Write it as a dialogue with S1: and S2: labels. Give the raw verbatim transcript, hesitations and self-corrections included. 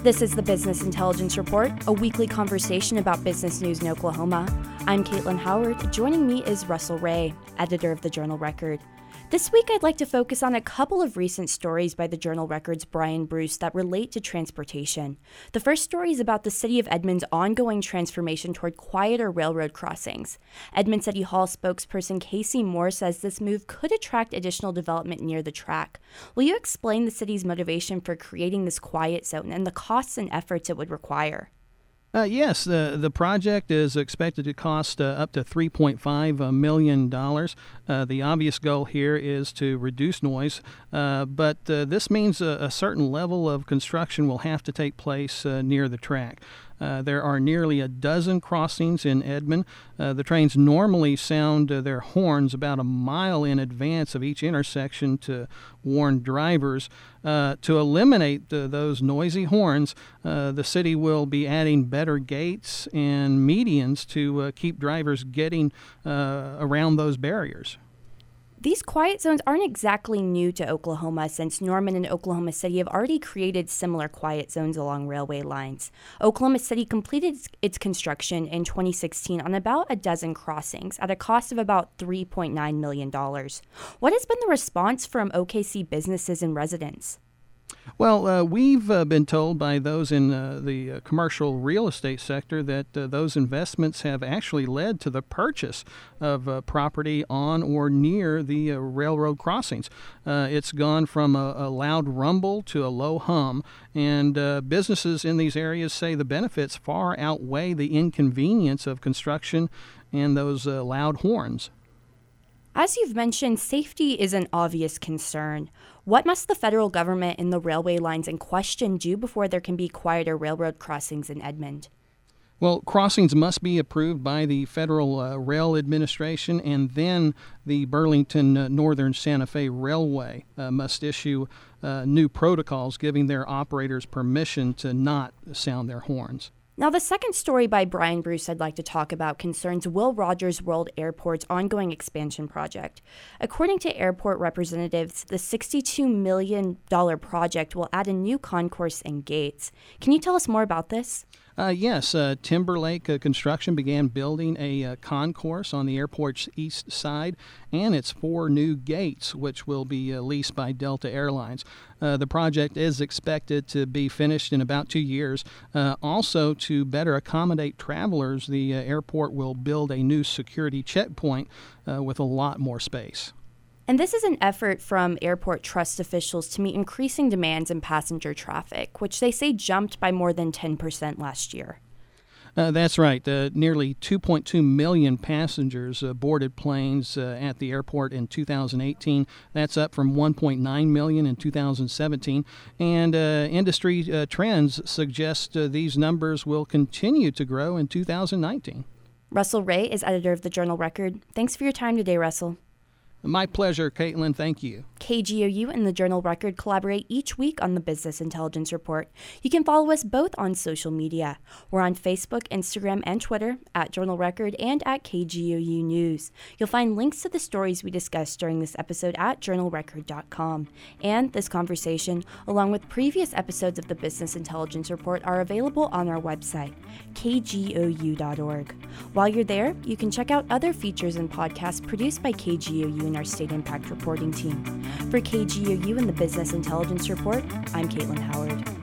S1: This is the Business Intelligence Report, a weekly conversation about business news in Oklahoma. I'm Caitlin Howard. Joining me is Russell Ray, editor of the Journal-Record. This week, I'd like to focus on a couple of recent stories by the Journal-Record's Brian Bruce that relate to transportation. The first story is about the City of Edmond's ongoing transformation toward quieter railroad crossings. Edmond City Hall spokesperson Casey Moore says this move could attract additional development near the track. Will you explain the city's motivation for creating this quiet zone and the costs and efforts it would require?
S2: Uh, yes, the the project is expected to cost uh, up to three point five million dollars. Uh, the obvious goal here is to reduce noise, uh, but uh, this means a, a certain level of construction will have to take place uh, near the track. Uh, there are nearly a dozen crossings in Edmond. Uh, the trains normally sound uh, their horns about a mile in advance of each intersection to warn drivers. Uh, to eliminate uh, those noisy horns, uh, the city will be adding better gates and medians to uh, keep drivers getting uh, around those barriers.
S1: These quiet zones aren't exactly new to Oklahoma, since Norman and Oklahoma City have already created similar quiet zones along railway lines. Oklahoma City completed its construction in twenty sixteen on about a dozen crossings at a cost of about three point nine million dollars. What has been the response from O K C businesses and residents?
S2: Well, uh, we've uh, been told by those in uh, the uh, commercial real estate sector that uh, those investments have actually led to the purchase of uh, property on or near the uh, railroad crossings. Uh, it's gone from a, a loud rumble to a low hum, and uh, businesses in these areas say the benefits far outweigh the inconvenience of construction and those uh, loud horns.
S1: As you've mentioned, safety is an obvious concern. What must the federal government and the railway lines in question do before there can be quieter railroad crossings in Edmond?
S2: Well, crossings must be approved by the Federal uh, Rail Administration, and then the Burlington uh, Northern Santa Fe Railway uh, must issue uh, new protocols giving their operators permission to not sound their horns.
S1: Now, the second story by Brian Bruce I'd like to talk about concerns Will Rogers World Airport's ongoing expansion project. According to airport representatives, the sixty-two million dollars project will add a new concourse and gates. Can you tell us more about this?
S2: Uh, yes, uh, Timberlake uh, Construction began building a uh, concourse on the airport's east side and its four new gates, which will be uh, leased by Delta Airlines. Uh, the project is expected to be finished in about two years. Uh, also, to better accommodate travelers, the uh, airport will build a new security checkpoint uh, with a lot more space.
S1: And this is an effort from airport trust officials to meet increasing demands in passenger traffic, which they say jumped by more than ten percent last year.
S2: Uh, that's right. Uh, nearly two point two million passengers uh, boarded planes uh, at the airport in two thousand eighteen. That's up from one point nine million in two thousand seventeen. And uh, industry uh, trends suggest uh, these numbers will continue to grow in two thousand nineteen.
S1: Russell Ray is editor of the Journal-Record. Thanks for your time today, Russell.
S2: My pleasure, Caitlin. Thank you.
S1: K G O U and the Journal-Record collaborate each week on the Business Intelligence Report. You can follow us both on social media. We're on Facebook, Instagram, and Twitter at Journal-Record and at K G O U News. You'll find links to the stories we discussed during this episode at journal record dot com. And this conversation, along with previous episodes of the Business Intelligence Report, are available on our website, K G O U dot org. While you're there, you can check out other features and podcasts produced by K G O U and our State Impact Reporting team. For K G O U and the Business Intelligence Report, I'm Caitlin Howard.